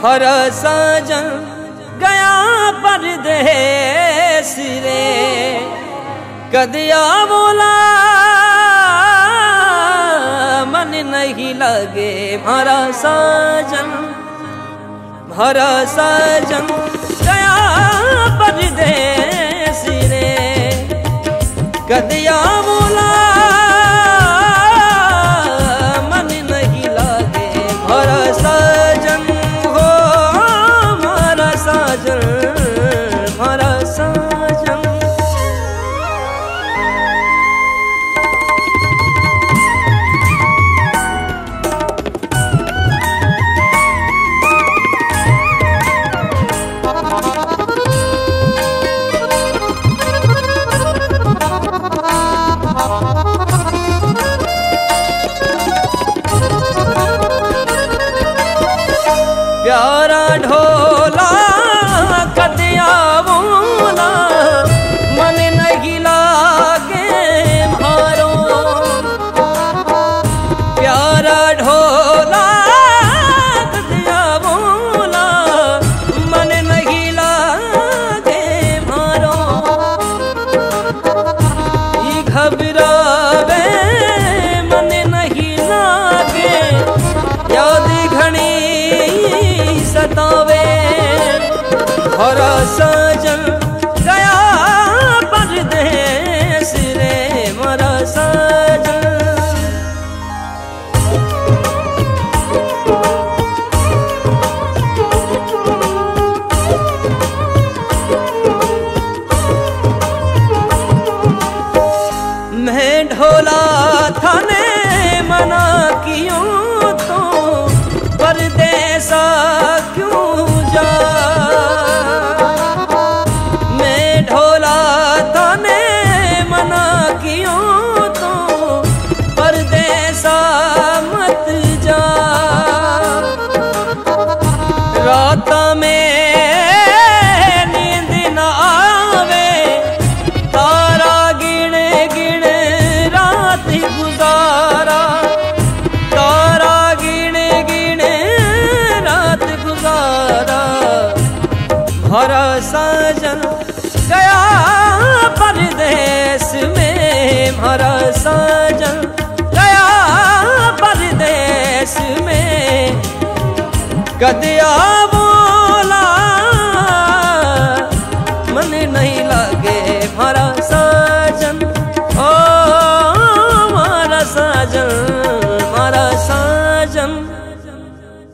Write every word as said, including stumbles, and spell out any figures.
हर साजन गया परदेस रे, कदिया बोला मन नहीं लगे मारा साजन। हरा साजन गया परदेस रे, कदिया बोला मन नहीं लगे मारा साजन हो, मारा साजन, मारा साजन। प्यारा ढोला कदिया बोला मन नहीं लागे मारो, प्यारा ढोला कदिया बोला मन नहीं लागे मारो। ये घबरावे मन नहीं लागे, याद घनी सतावे। हरा साजन गया परदेस रे, मारा साजन। मैं ढोला थाने मना कियूं तो परदेसा क्यों जा, मैं ढोला थाने मना कियूं तो परदेसा मत जा। रात में नींद न आवे, तारा गिण गिण रात गुजारा, तारा गिण गिण रात गुजारा। हरा साजन गया परदेस में, हरा साजन गया परदेस में, कदिया बोला मन नहीं लगे हरा